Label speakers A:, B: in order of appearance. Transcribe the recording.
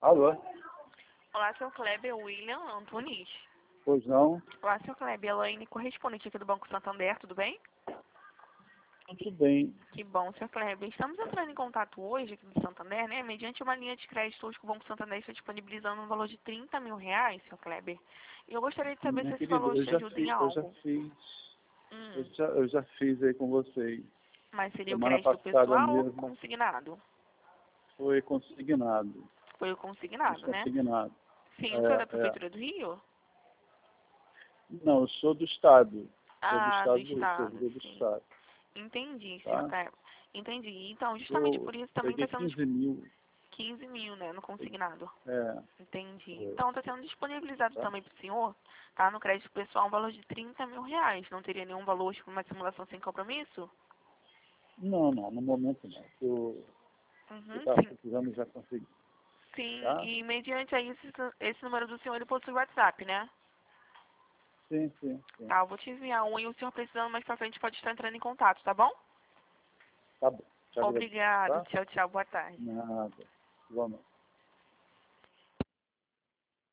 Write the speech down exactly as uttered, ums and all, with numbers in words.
A: Alô?
B: Olá, seu Kleber, William Antunes.
A: Pois não?
B: Olá, seu Kleber, Elaine, correspondente aqui do Banco Santander, tudo bem?
A: Tudo bem.
B: Que bom, seu Kleber. Estamos entrando em contato hoje aqui do Santander, né? Mediante uma linha de crédito hoje que o Banco Santander está disponibilizando um valor de trinta mil reais, seu Kleber. E eu gostaria de saber
A: Minha
B: se esse
A: querida,
B: valor
A: eu
B: te
A: já
B: ajuda em
A: fiz, eu já
B: algo.
A: fiz. Eu
B: Hum,
A: já, eu já fiz aí com vocês.
B: mas seria o
A: Semana
B: crédito
A: passada
B: pessoal ou
A: mesmo
B: consignado?
A: foi consignado.
B: Foi o
A: Fiz
B: consignado, né?
A: consignado.
B: Sim, o senhor é da
A: É, é.
B: Prefeitura do Rio?
A: Não, eu sou do Estado. Sou do
B: Ah, do
A: Estado do Rio,
B: Estado,
A: servidor do
B: sim.
A: Estado.
B: Entendi, senhor
A: Tá?
B: Kleber. Entendi. Então, justamente
A: Eu
B: por isso também
A: peguei
B: está sendo
A: quinze mil.
B: quinze mil, né, no consignado.
A: É,
B: Entendi.
A: foi,
B: Então, está sendo disponibilizado
A: tá?
B: também para o senhor, tá, no crédito pessoal, um valor de trinta mil reais. Não teria nenhum valor para uma simulação sem compromisso?
A: Não, não, no momento não. Eu
B: Uhum,
A: estava
B: sim.
A: precisando, já consegui.
B: Sim,
A: Tá?
B: e mediante aí esse, esse número do senhor, ele possui WhatsApp, né?
A: Sim, sim, sim.
B: Tá, eu vou te enviar um e o senhor precisando mais pra frente pode estar entrando em contato, tá bom?
A: Tá bom. Te agradeço,
B: Obrigado.
A: tá?
B: Tchau, tchau. Boa tarde.
A: Nada. Igualmente.